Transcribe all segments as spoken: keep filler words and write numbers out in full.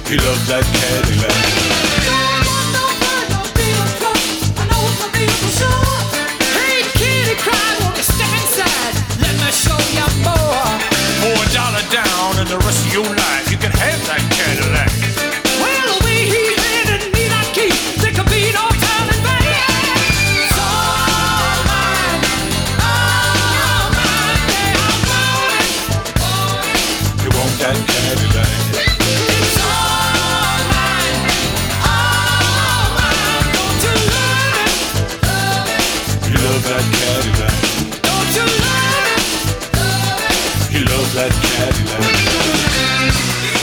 He loves that Cadillac. Hey, kitty, cry, won't you step inside? Let me show you more. For a dollar down and the rest of your life, you can have that Cadillac. Well, the way he handed me that key, there could be no turning back. It's all mine, all mine, yeah, I want it. You want that Cadillac? It's all mine, all mine. Don't you love it? You love that Cadillac. Don't you love it? You love that Cadillac.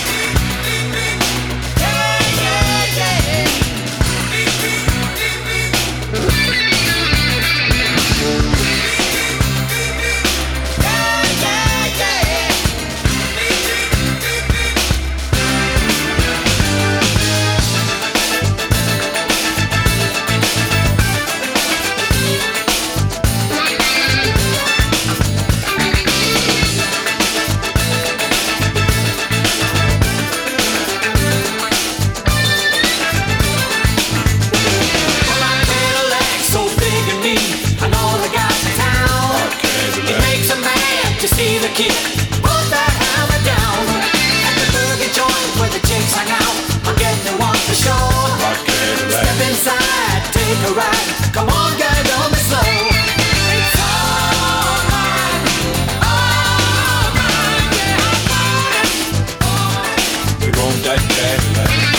See the kid, put that hammer down. At the boogie joint where the chicks hang out, I'll get the one for sure. Step inside, take a ride. Come on, girl, don't be slow. It's all mine, all mine, yeah, I want it. You want that Cadillac?